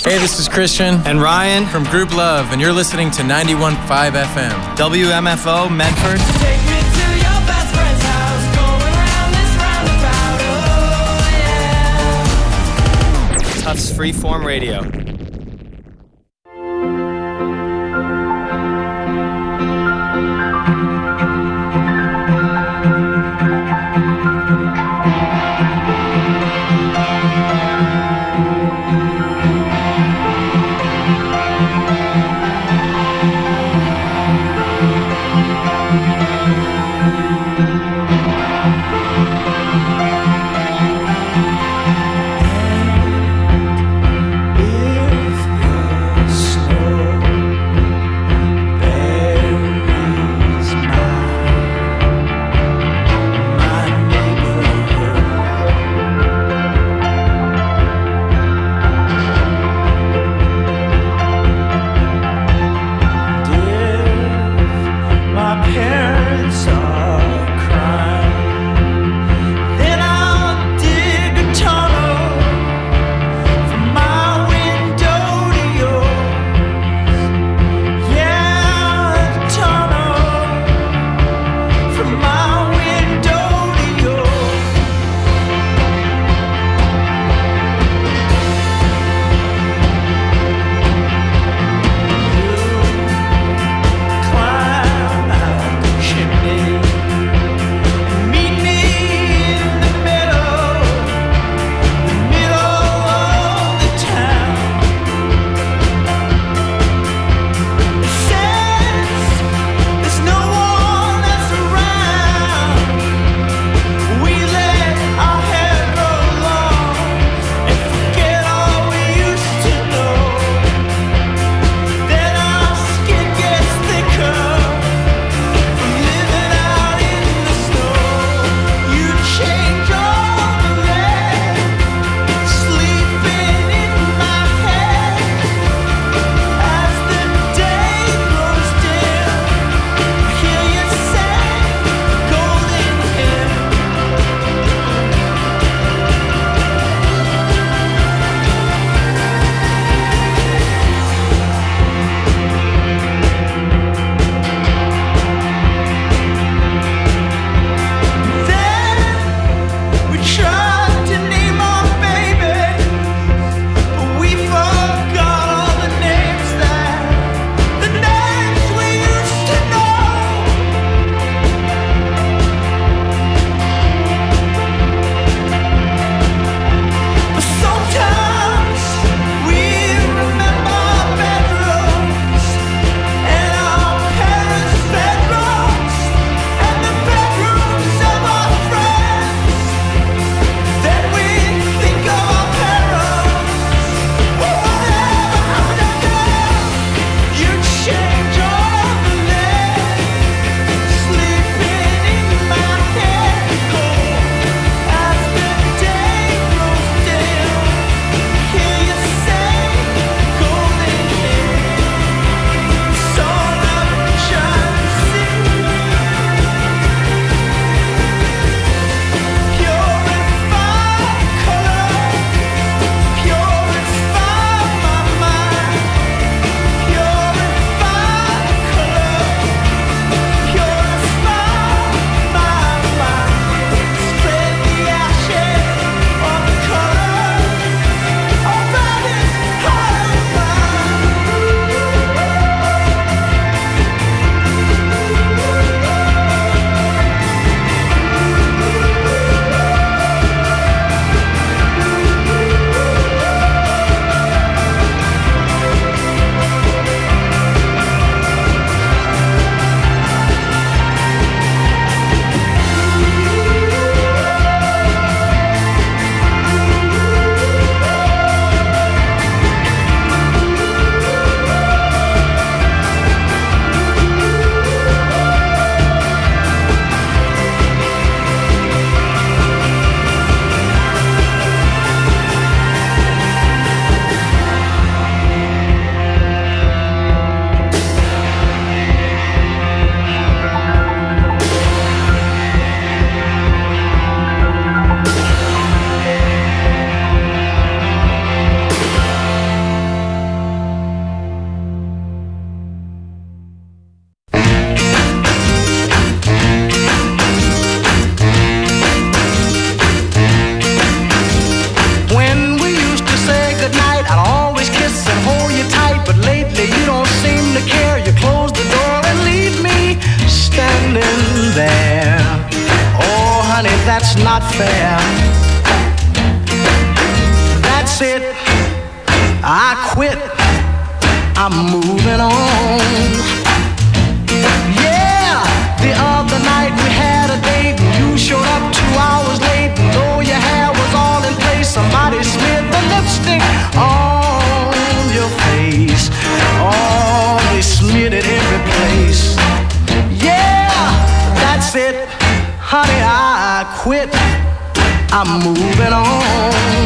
Hey, this is Christian and Ryan from Group Love, and you're listening to 91.5 FM. WMFO, Medford. Take me to your best friend's house, going round this roundabout, oh yeah. Tufts Freeform Radio. affair. That's it, I quit, I'm moving on. Yeah, the other night we had a date. You showed up 2 hours late. Though your hair was all in place, somebody smeared the lipstick on your face. Oh, they smeared it every place. Yeah, that's it, honey, I quit, I'm moving on.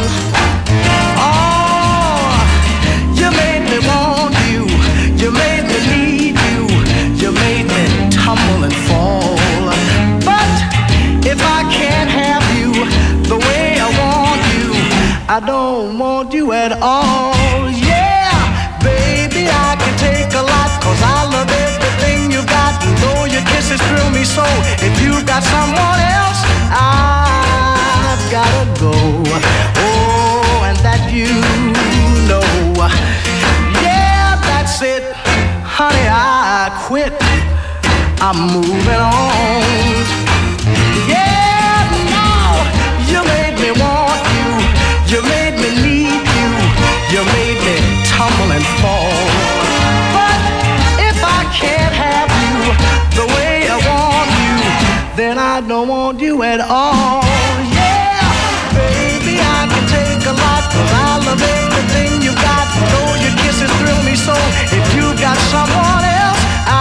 Oh, you made me want you, you made me need you, you made me tumble and fall. But if I can't have you the way I want you, I don't want you at all. Yeah, baby, I can take a lot, 'cause I love everything you got. And though your kisses thrill me so, if you've got someone else, I've gotta go. Oh, and that you know. Yeah, that's it, honey, I quit, I'm moving on. Yeah, now you made me want you, you made me need you, you made me tumble and fall. But if I can't have you the way I want you, then I don't want you at all. Yeah, baby, I can take a lot, 'cause I love everything you got. Though your kisses thrill me so, if you got someone else,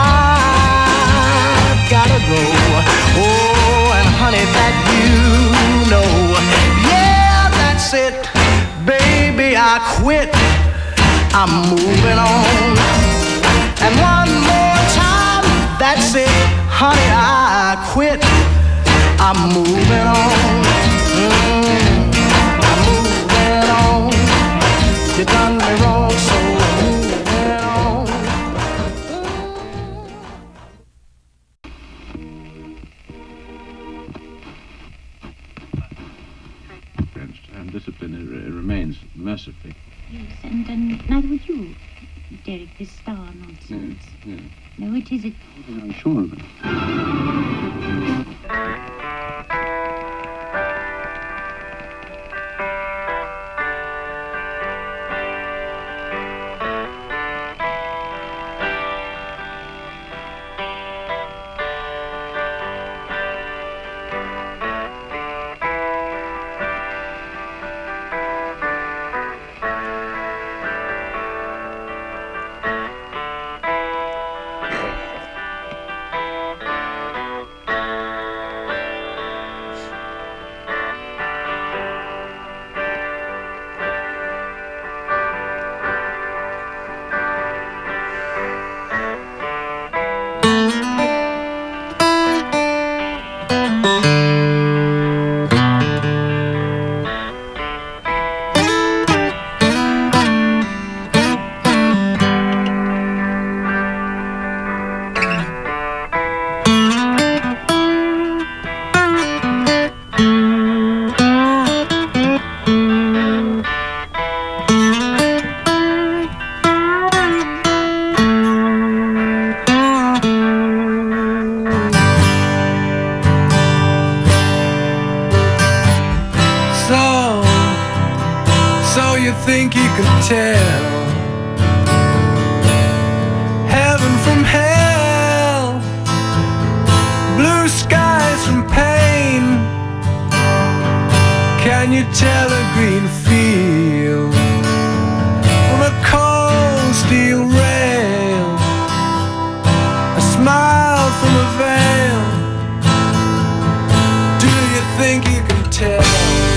I've gotta go. Oh, and honey, that you know. Yeah, that's it, baby, I quit, I'm moving on. And one more time, that's it, honey, I quit, I'm moving on. I'm moving on. You done me wrong, so I'm moving on. And discipline remains mercifully. Yes, and neither would you, Derek, this star nonsense. Yes. No, it isn't. I'm sure of it. think you can tell heaven from hell, blue skies from pain. Can you tell a green field from a cold steel rail, a smile from a veil? Do you think you can tell?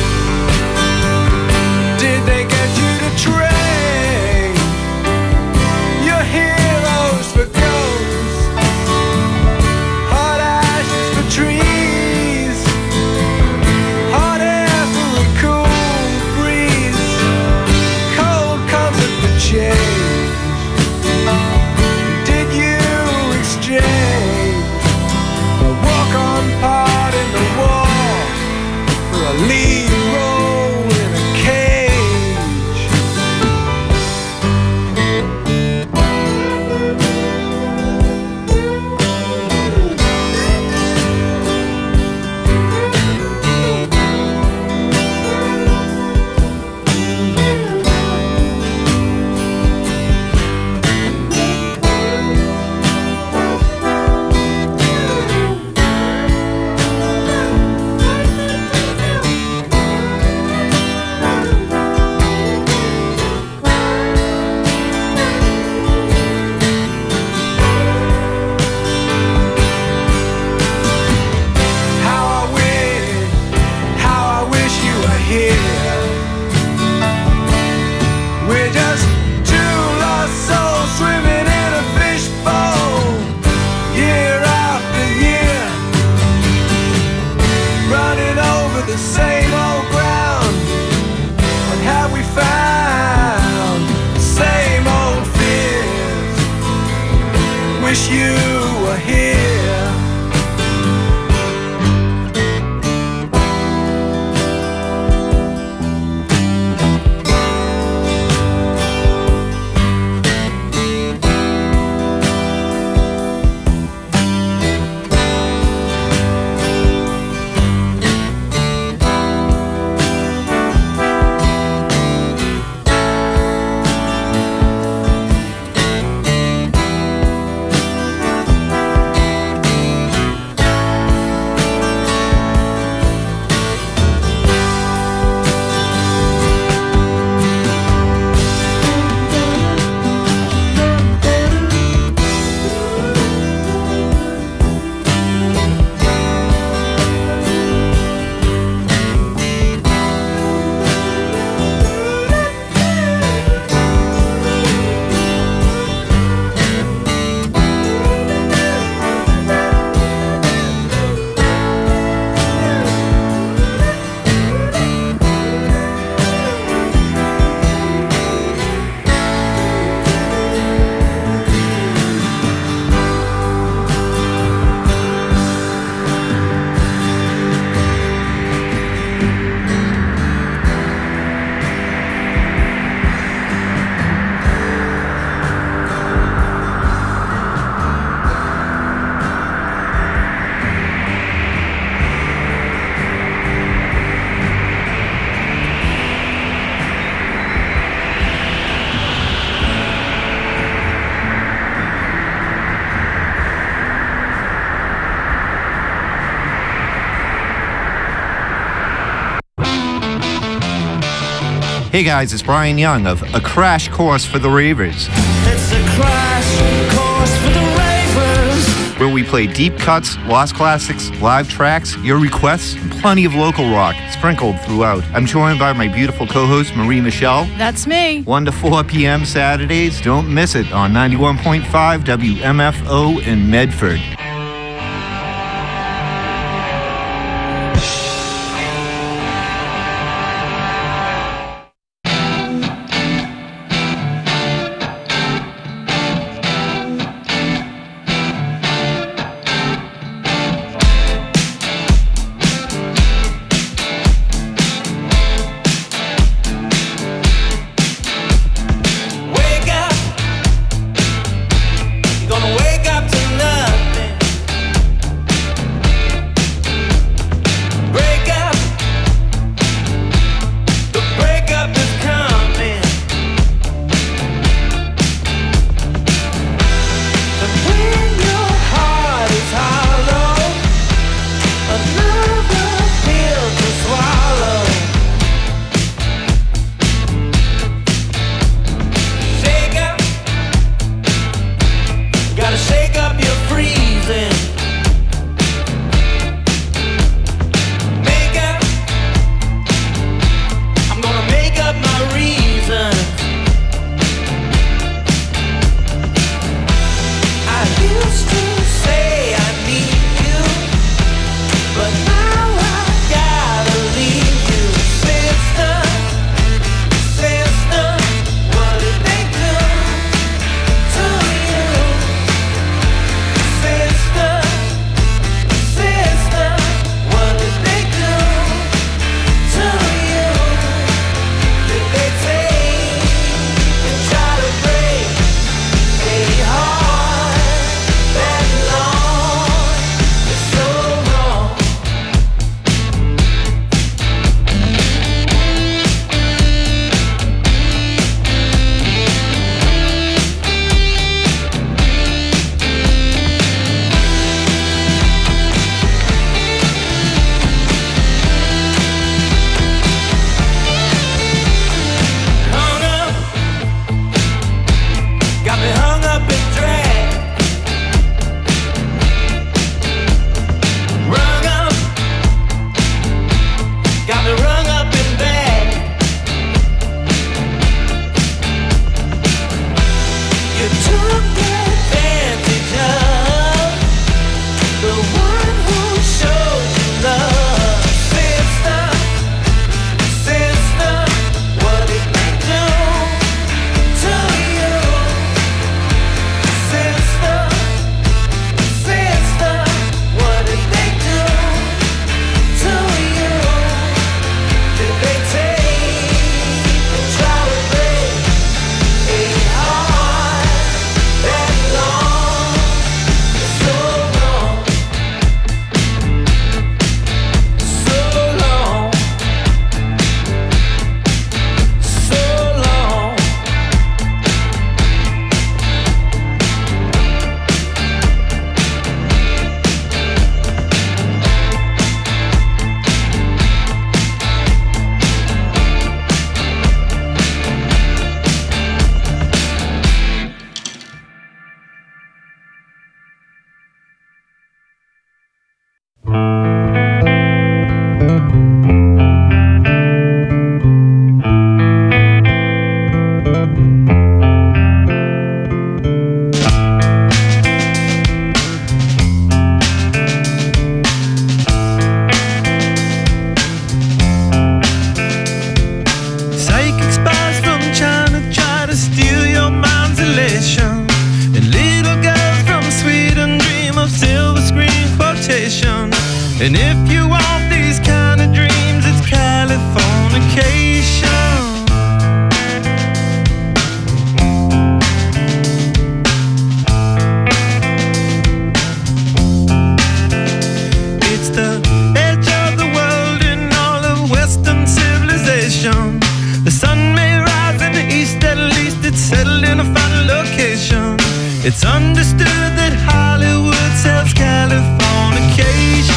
Did they get you to train your heroes for ghosts, hot ashes for trees, hot air for a cool breeze, cold comfort for change? Did you exchange a walk-on part in the war for a lead role in a cage? Hey guys, it's Brian Young of A Crash Course for the Ravers. It's a crash course for the Ravers. Where we play deep cuts, lost classics, live tracks, your requests, and plenty of local rock sprinkled throughout. I'm joined by my beautiful co-host, Marie Michelle. That's me. 1 to 4 p.m. Saturdays. Don't miss it on 91.5 WMFO in Medford. And if you want these kind of dreams, it's Californication. It's the edge of the world in all of Western civilization. The sun may rise in the east, at least it's settled in a final location. It's understood that Hollywood sells Californication.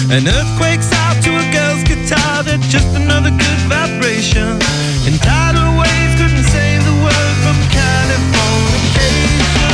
An earthquake's out to a girl's guitar, that's just another good vibration. And tidal waves couldn't save the world from Californication.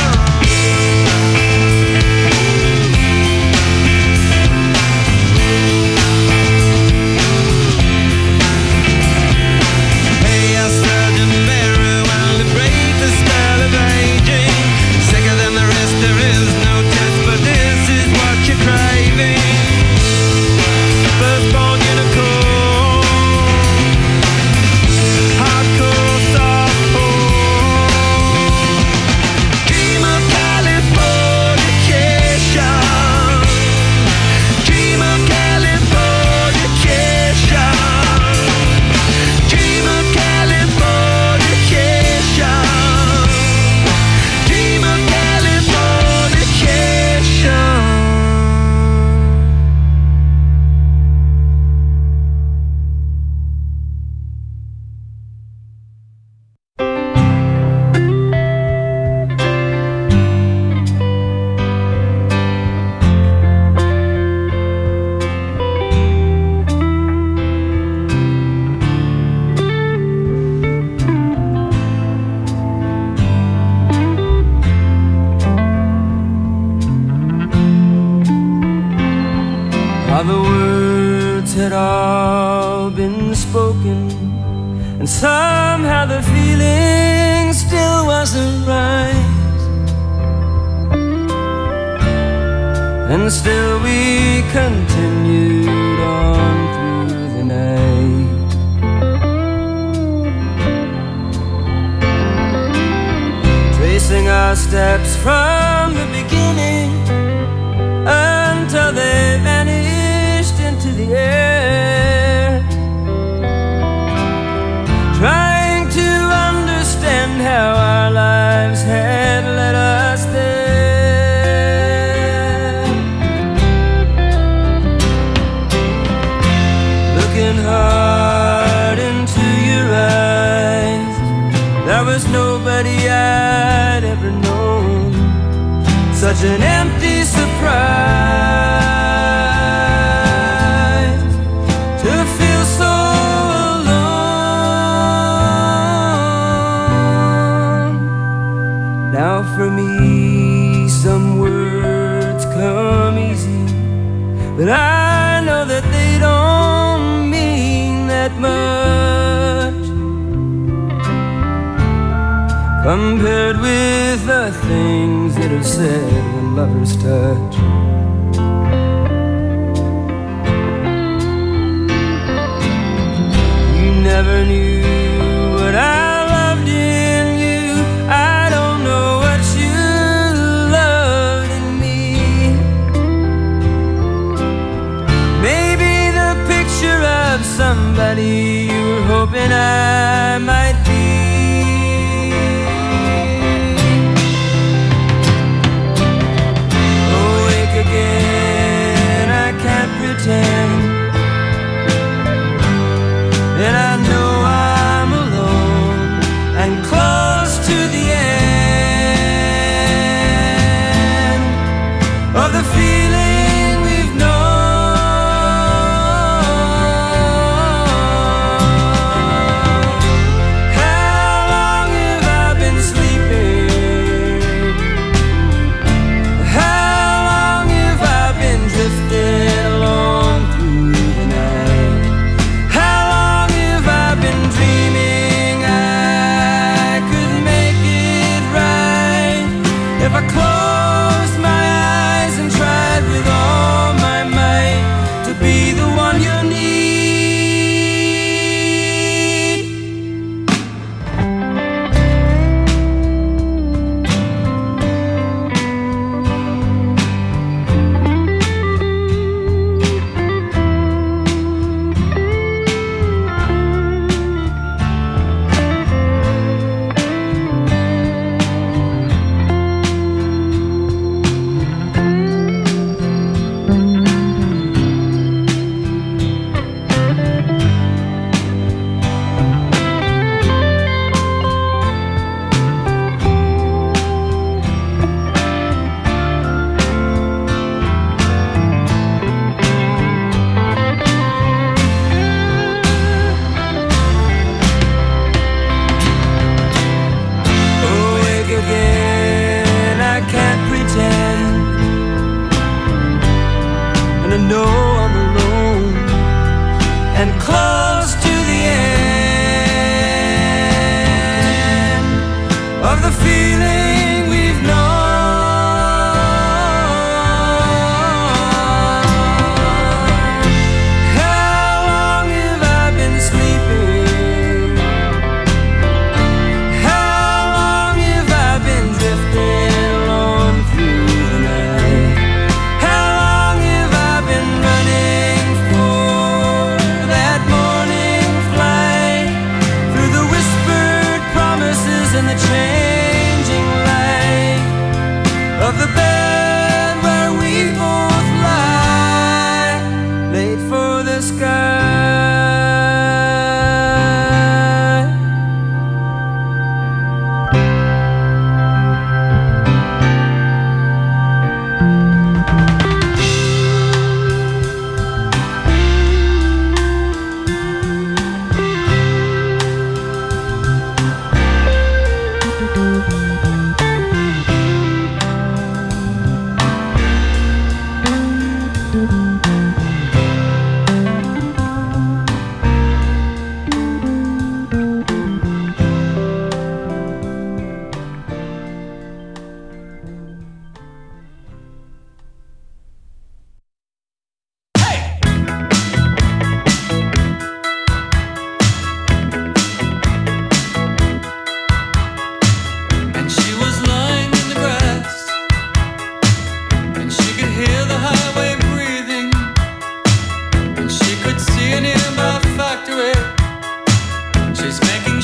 The words had all been spoken, and somehow the feeling still wasn't right. And still we continued on through the night. Tracing our steps from the beginning until they vanished into the air, trying to understand how our lives had led us there. Looking hard into your eyes, there was nobody I'd ever known. Such an empty surprise to feel so alone. Now for me some words come easy, but I know that they don't mean that much compared with the things that are said when lovers touch. You never knew what I loved in you. I don't know what you loved in me. Maybe the picture of somebody you were hoping I might be. Again, I can't pretend, and I know I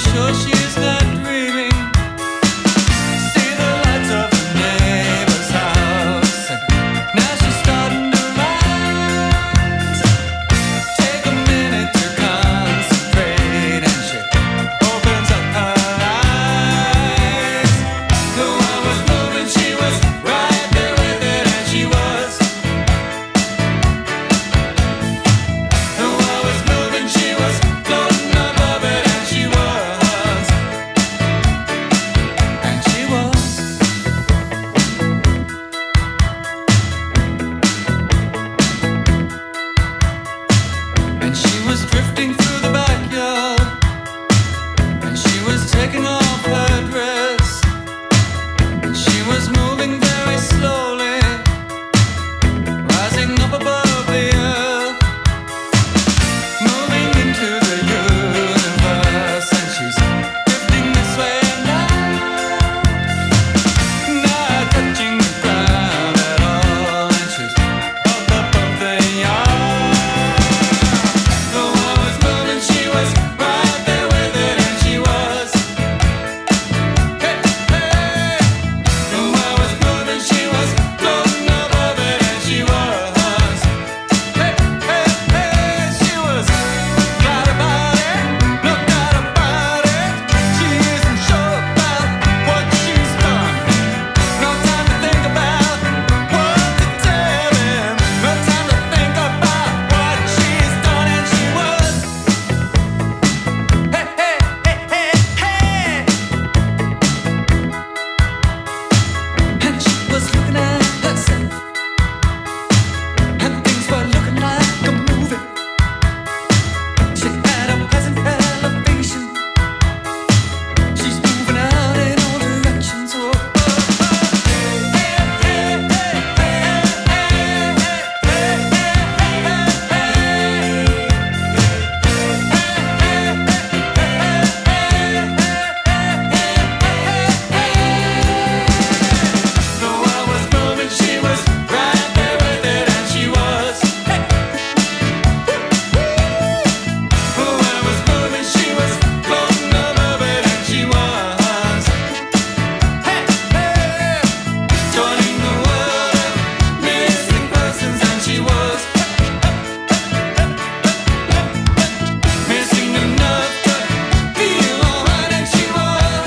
sure she's not dreaming. See the lights of the neighbor's house, and now she's starting to rise. Take a minute to concentrate, and she opens up her eyes. The one was moving, she was right there with it, and she was. The one was moving, she was floating above it, and she was. And she was. And she was drifting through the backyard, and she was taking off her dress, and she was moving very slowly, rising up above the earth, moving into the universe, and she's drifting this way and not touching the ground at all, and she's up above the yard. The one was moving, she was right there with it, and she was. Hey, hey. The one was moving, she was floating above it, and she was. Hey, hey, hey. She was glad about it, no doubt about it. She isn't sure about what she's done. No time to think about what to tell him. No time to think about what she's done, and she was. Hey, hey, hey, hey, hey. And she was looking at herself, and things were looking like a movie. She had a pleasant elevation. She's moving out in all directions. Oh, oh, oh. Hey, hey, hey, hey, hey, hey, The one was moving, she was right there with it, and she was. The one was moving, she was floating above it, and she was. Joining the world of missing persons, and she was. Missing enough to feel alright, and she was.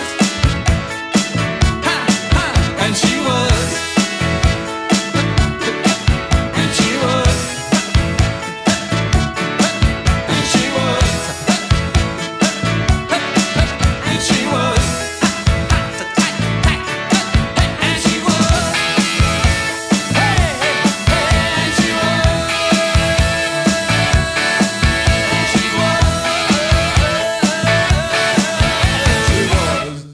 And she was. And she was. And she was. And she was. And she was. Hey, hey, hey, and she was. And she was.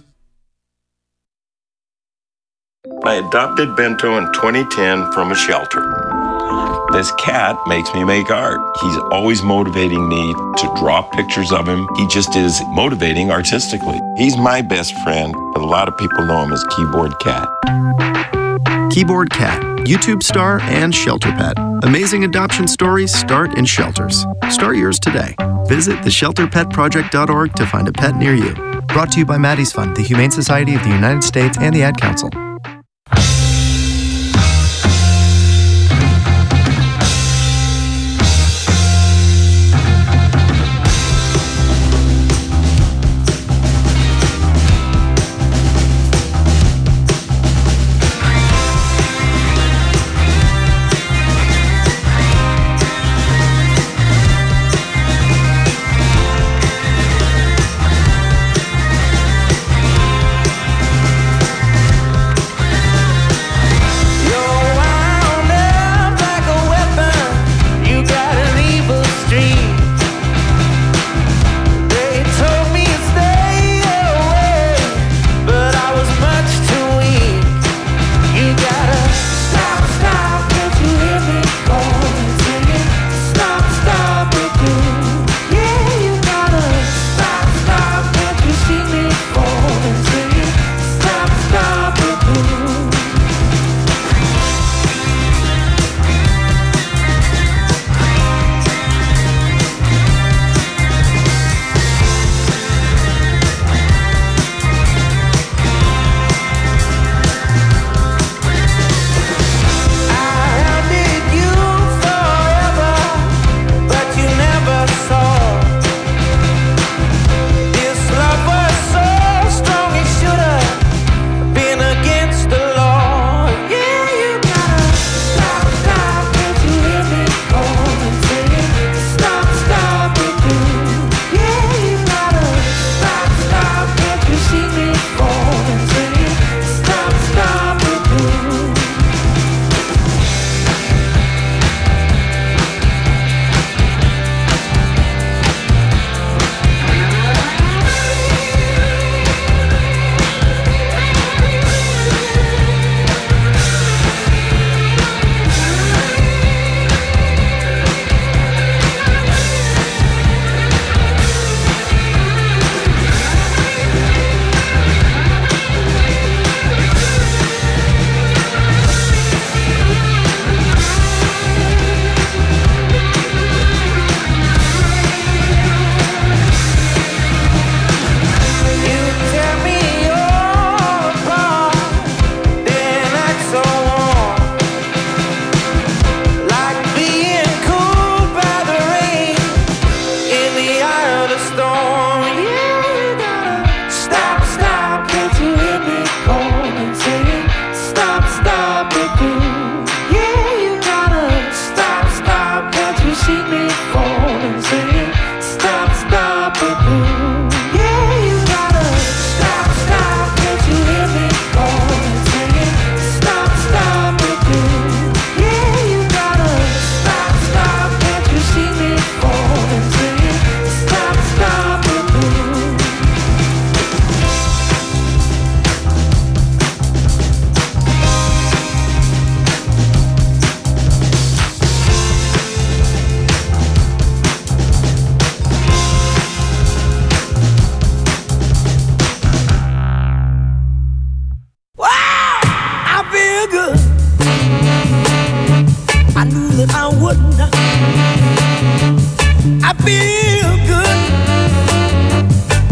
I adopted Bento in 2010 from a shelter. This cat makes me make art. He's always motivating me to draw pictures of him. He just is motivating artistically. He's my best friend, but a lot of people know him as Keyboard Cat. Keyboard Cat, YouTube star and shelter pet. Amazing adoption stories start in shelters. Start yours today. Visit theshelterpetproject.org to find a pet near you. Brought to you by Maddie's Fund, the Humane Society of the United States, and the Ad Council.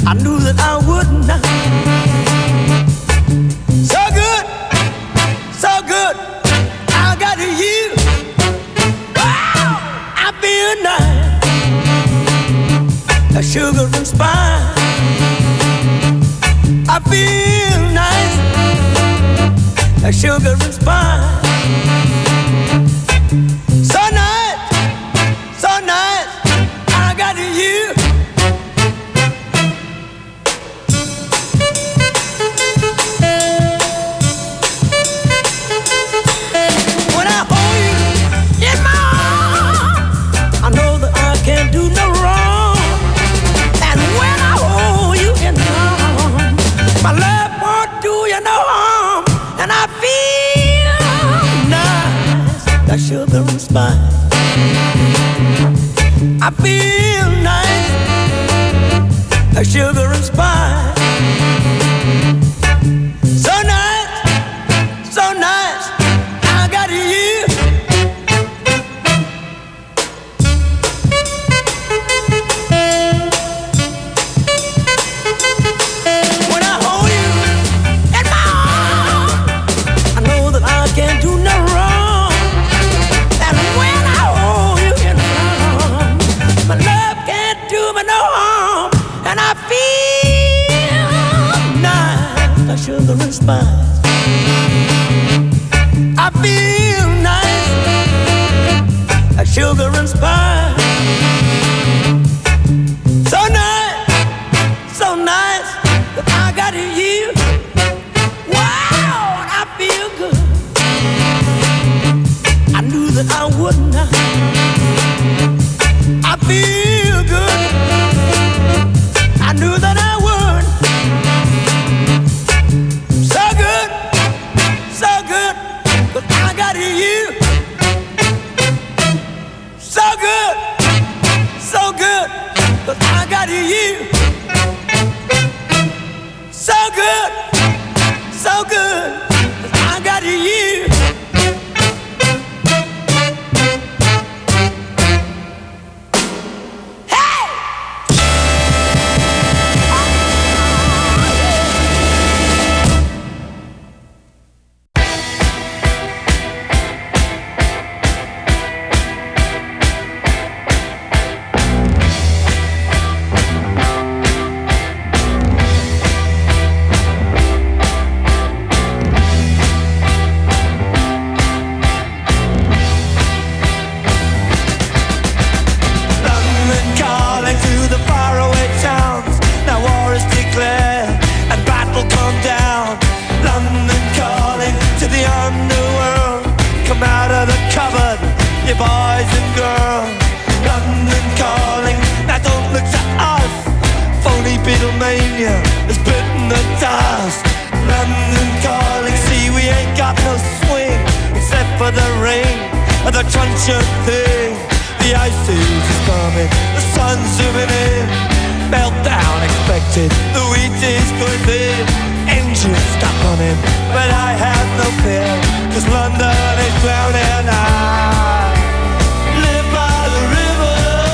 I knew that I would not. So good, so good, I got you. Wow, I feel nice, a sugar and spice. I feel nice, a sugar and spice. So nice, so nice, I got you. When I hold you in my arms, I know that I can't do no wrong. And when I hold you in my arms, my love won't do you no harm. And I feel nice, like sugar and spice. I feel nice, like sugar and spice. So nice, so nice, I got you. When I hold you in my arms, I know that I can't do no wrong. And when I hold you in my arms, my love can't do me no harm. And I feel nice, like sugar and spice. I feel nice, like sugar and spice. So nice, so nice, that I got you. Wow, I feel good. I knew that I would not. I feel good. I knew that I would. So good, so good, but I got you. So good, so good, but I got you. So good, so good, but I got you. London calling to the faraway towns. Now war is declared and battle come down. London calling to the underworld. Come out of the cupboard, you boys and girls. London calling, now don't look to us. Phony Beatlemania has bitten the dust. London calling, see we ain't got no swing except for the rain and the truncheon thing. The ice age is coming, the sun's zooming in. Meltdown expected, the wheat is going thin. Engines stop running, but I have no fear, 'cause London is drowning. I live by the river,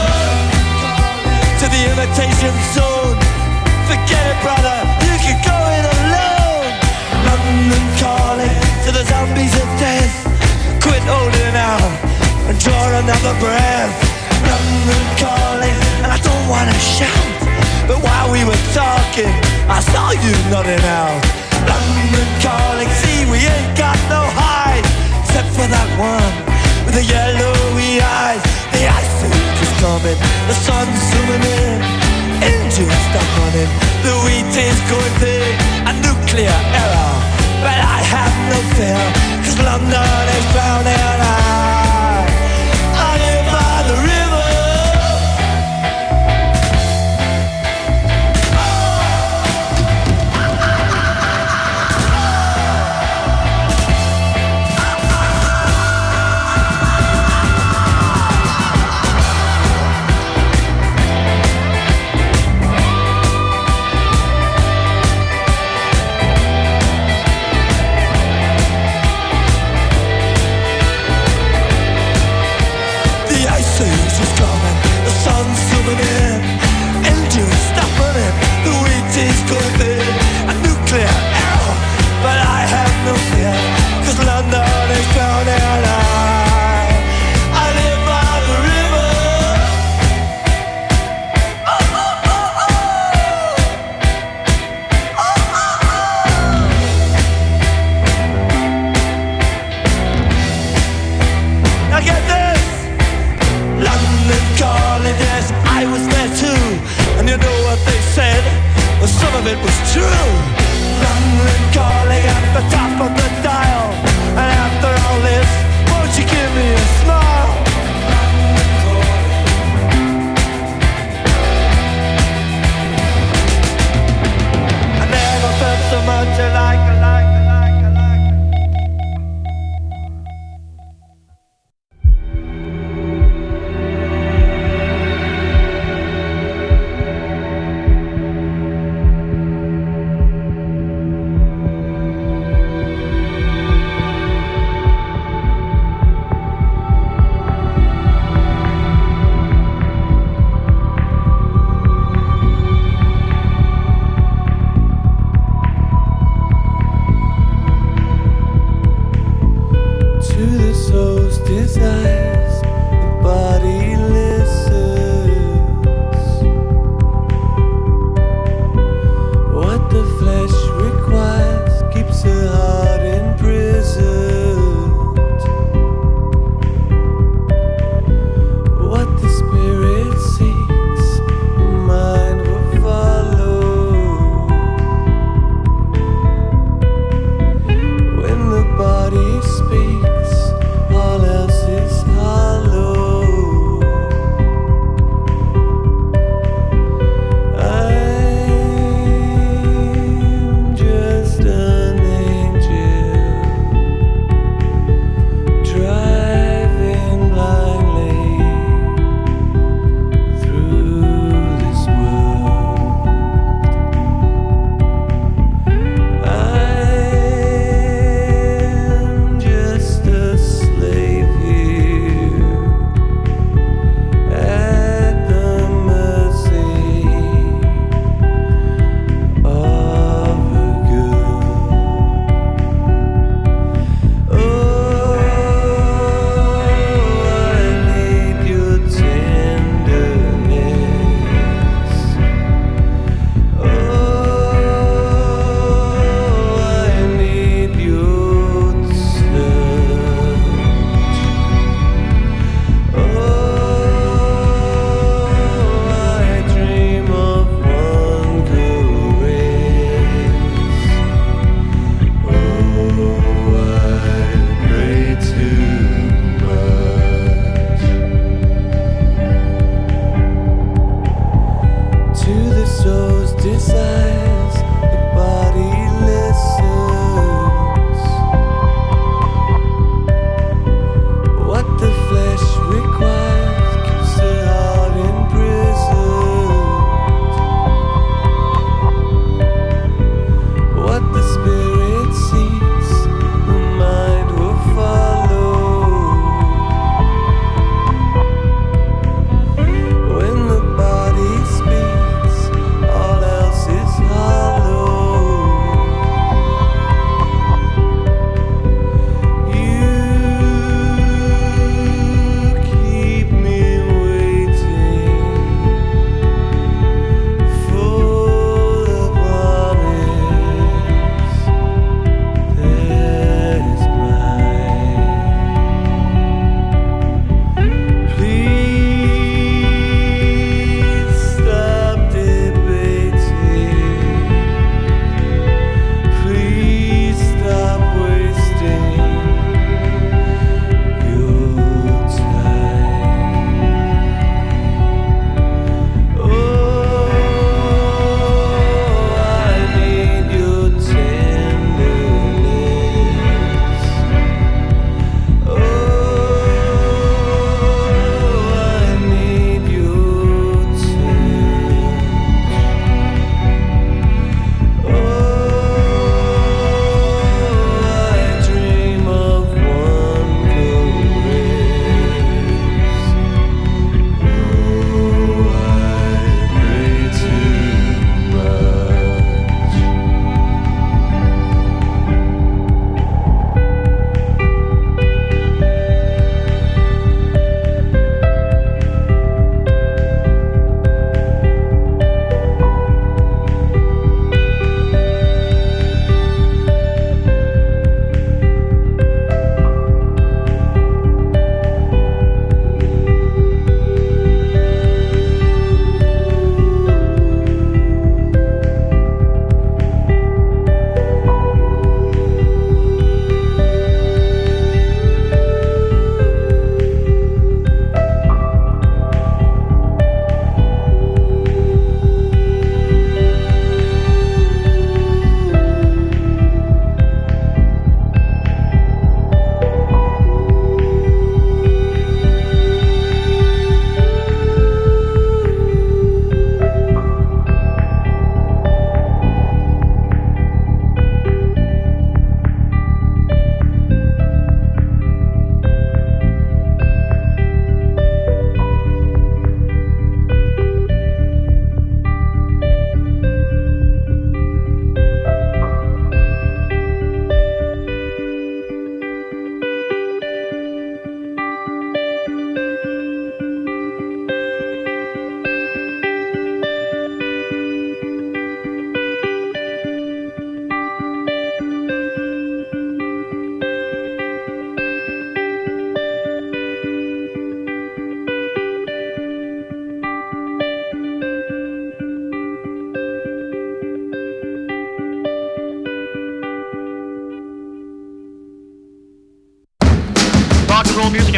to the imitation zone. Forget it, brother, you can go it alone. London calling to the zombies of death. Quit holding out and draw another breath. London calling, and I don't wanna shout, but while we were talking, I saw you nodding out. London calling, see we ain't got no hide, except for that one with the yellowy eyes. The ice age is coming, the sun's zooming in. Engines stop running, the wheat is going big. A nuclear error, but I have no fear, 'cause London is drowning. I live by the river. it was true. London calling at the top of the dial. And after all this, won't you give me a smile? I never felt so much alike.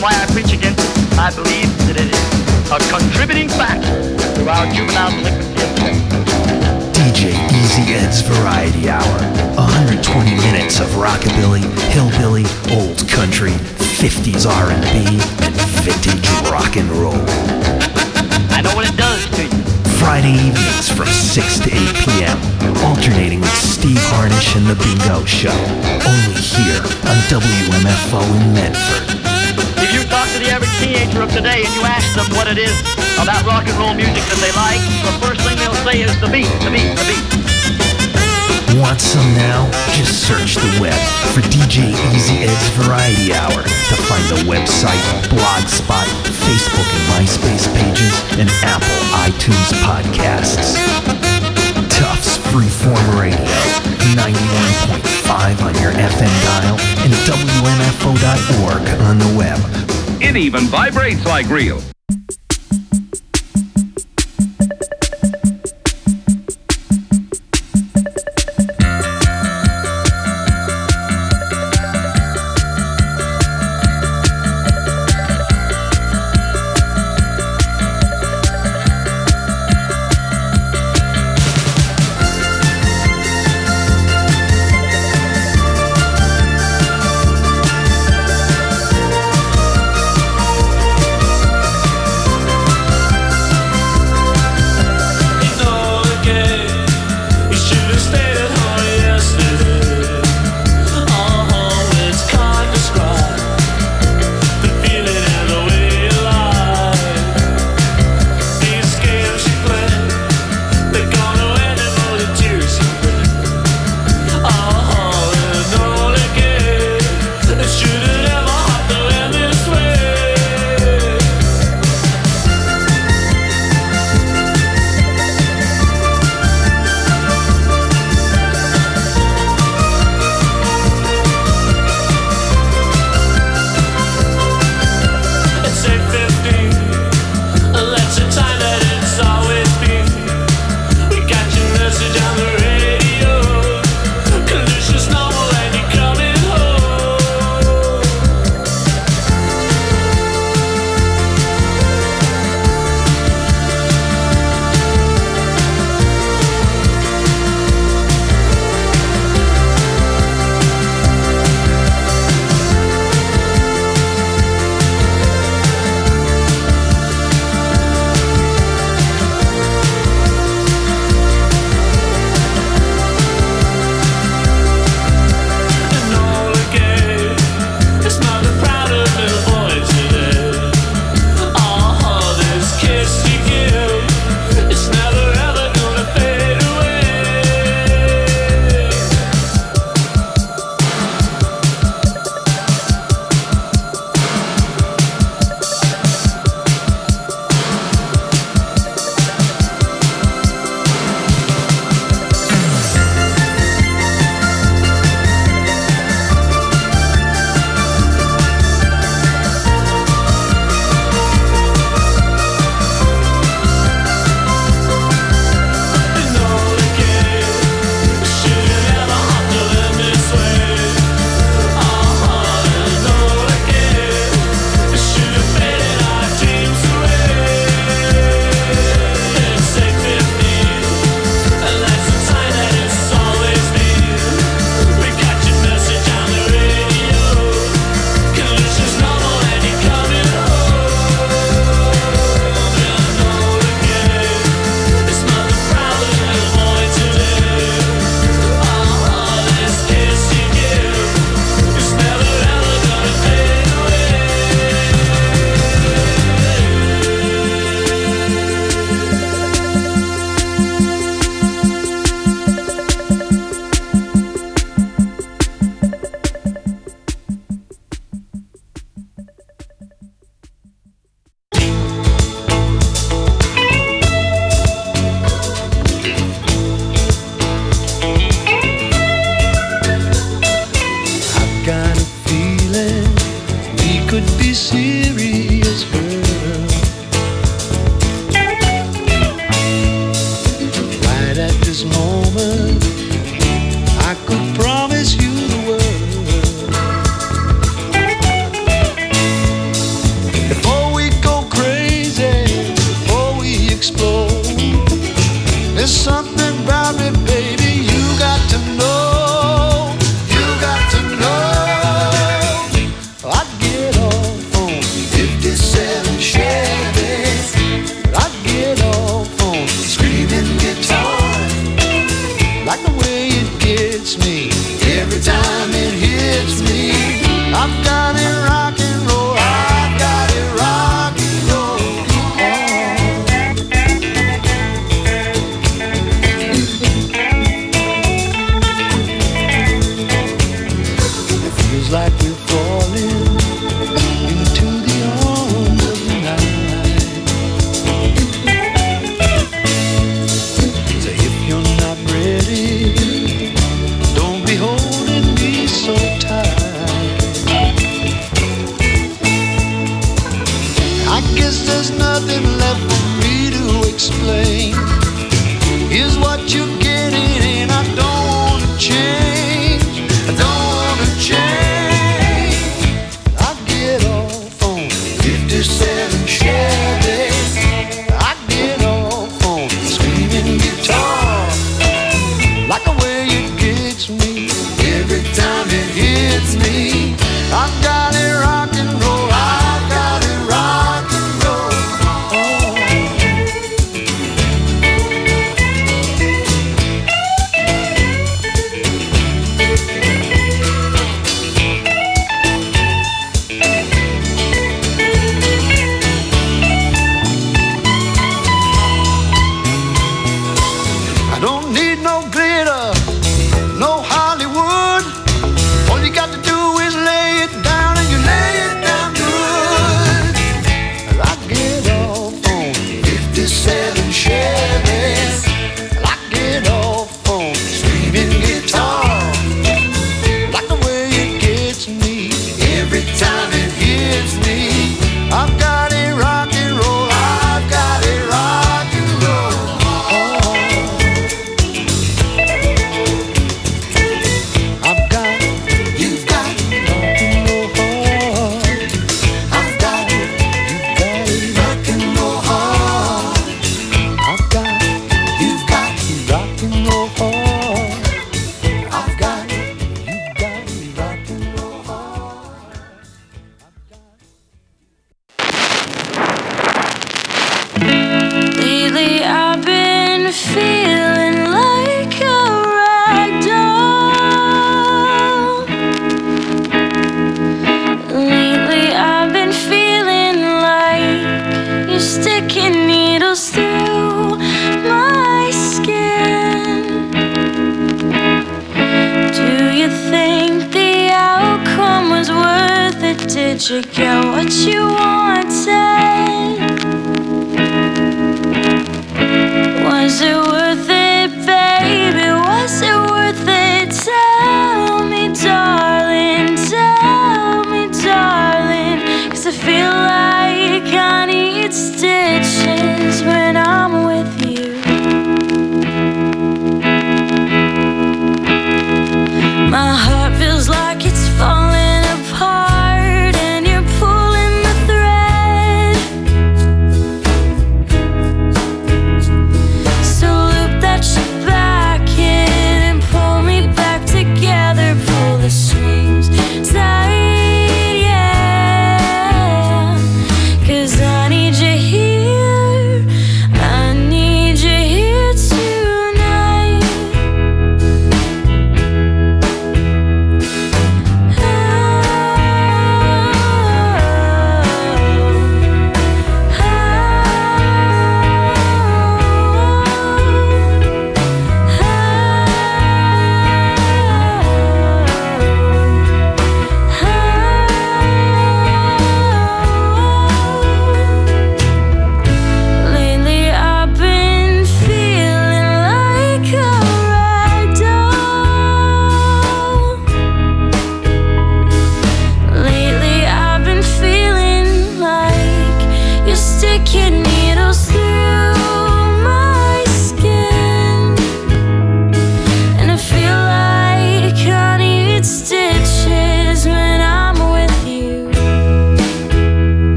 why I preach against it. I believe that it is a contributing factor to our juvenile delinquency of sex. DJ Easy Ed's Variety Hour. 120 minutes of rockabilly, hillbilly, old country, 50s R&B, and vintage rock and roll. I know what it does to you. Friday evenings from 6 to 8 p.m. Alternating with Steve Harnish and The Bingo Show. Only here on WMFO in Medford. If you talk to the average teenager of today and you ask them what it is about rock and roll music that they like, the first thing they'll say is the beat, the beat, the beat. Want some now? Just search the web for DJ Easy Ed's Variety Hour to find the website, Blogspot, Facebook and MySpace pages, and Apple iTunes podcasts. Tufts Freeform Radio, 91.5 on your FM dial and WMFO.org on the web. It even vibrates like real. gets me. Every time it hits me, I've got it rock and roll. I've got it rock and roll. It feels like we're falling into the arms of the night. So if you're not ready, don't be holding me so tight. I guess there's nothing left for me to explain. Here's what you're getting, and I don't want to change. I don't want to change. I get off on 57 Chevy. I get off on screaming guitar. Like the way it gets me. Every time it hits me, I've got it rock and roll. I've got it rock and roll. I don't need no glitter, no Hollywood. All you got to do is lay it down, and you lay it down good. I get off on 57 Chevys. I get off on screaming guitar. Like the way it gets me. Every time it hits me, I've got it rock and roll. I've got it rock and roll. I've got it, you've got it, rock and roll hard. I've got it, you've got it, rock and roll hard. I've got it, you've got it, rock and roll hard. I've got it, you've got it, rock and roll hard. Lately I've been feeling like a rag doll. Lately I've been feeling like you're sticking needles through my skin. Do you think the outcome was worth it? Did you get what you wanted? Was it worth it, baby? Was it worth it? Tell me, darling, tell me, darling. 'Cause I feel like I need stitches when I'm with you. My heart feels like it's falling apart, and you're pulling the thread.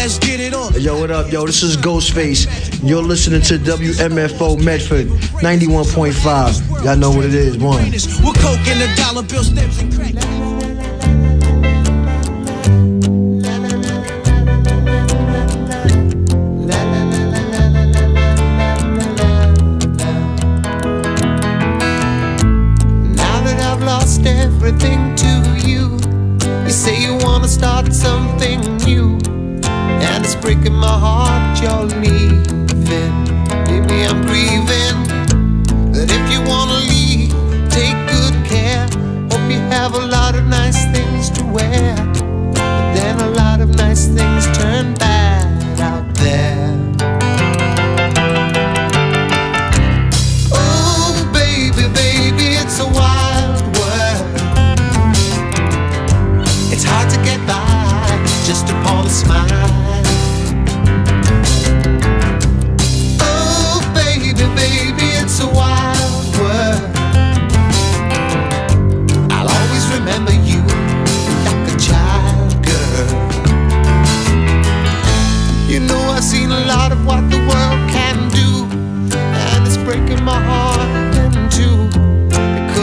let's get it on. Hey, yo, what up, yo? This is Ghostface. You're listening to WMFO Medford 91.5. Y'all know what it is. One. We're coke and the dollar bill stems and crack. Everything to you. You say you wanna start something new, and it's breaking my heart you're leaving. Maybe I'm grieving that if you wanna